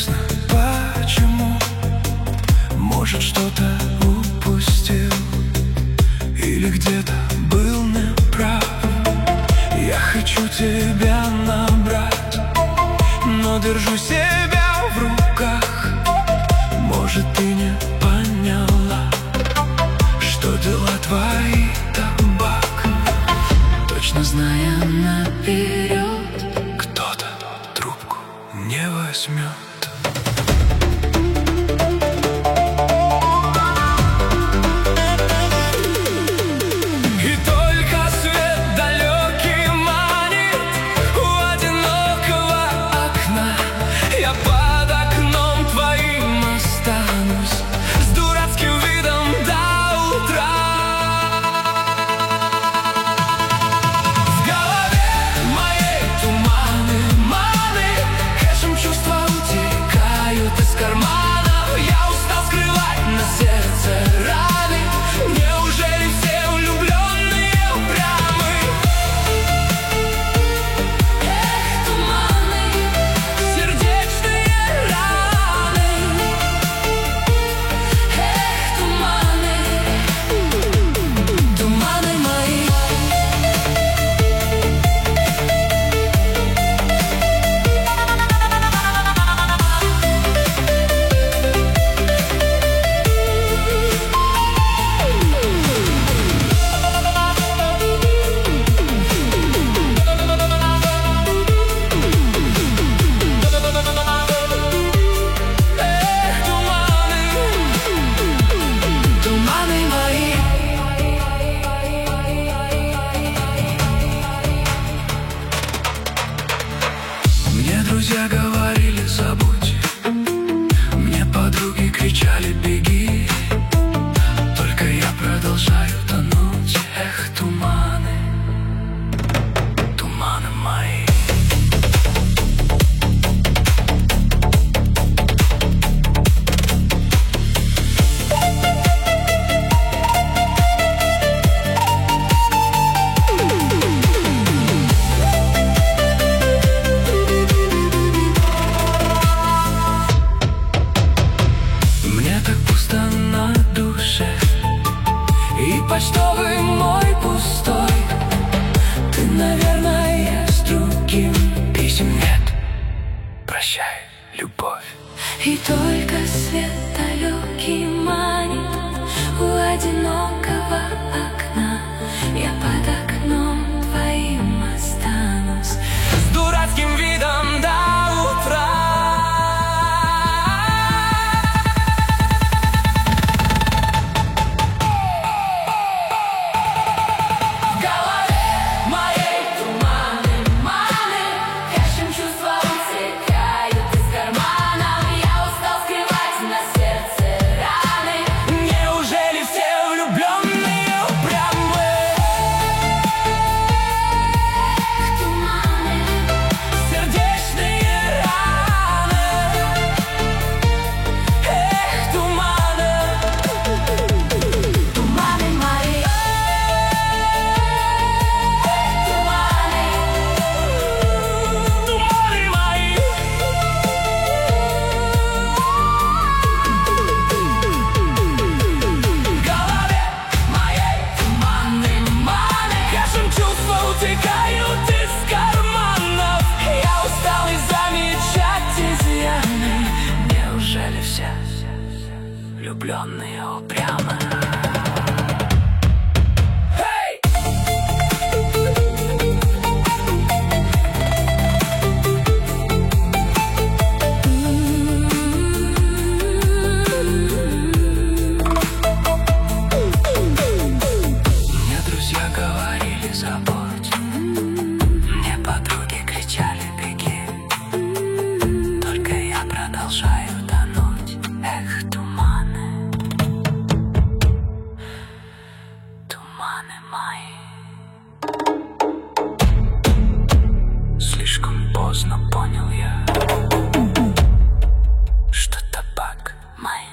Неизвестно почему, может, что-то упустил или где-то был неправ. Я хочу тебя набрать, но держу себя в руках. Может, ты не поняла, что дела твои табак. Точно зная наперед, кто-то трубку не возьмет. Друзья говорили: забудь. Мне подруги кричали: беги. Только я продолжаю тонуть. Эх, туманы, туманы мои. И почтовый мой пустой. Ты, наверное, с другим. Писем нет. Прощай, любовь. И только свет далекий манит у одинокого окна. Я под окном твоим останусь с дурацким видом до утра. влюбленные упрямы. Мне друзья говорили: забудь. Мне подруги кричали: беги. Только я продолжаю тонуть. Эх, туманы, туманы мои. Слишком поздно понял я, что табак мои.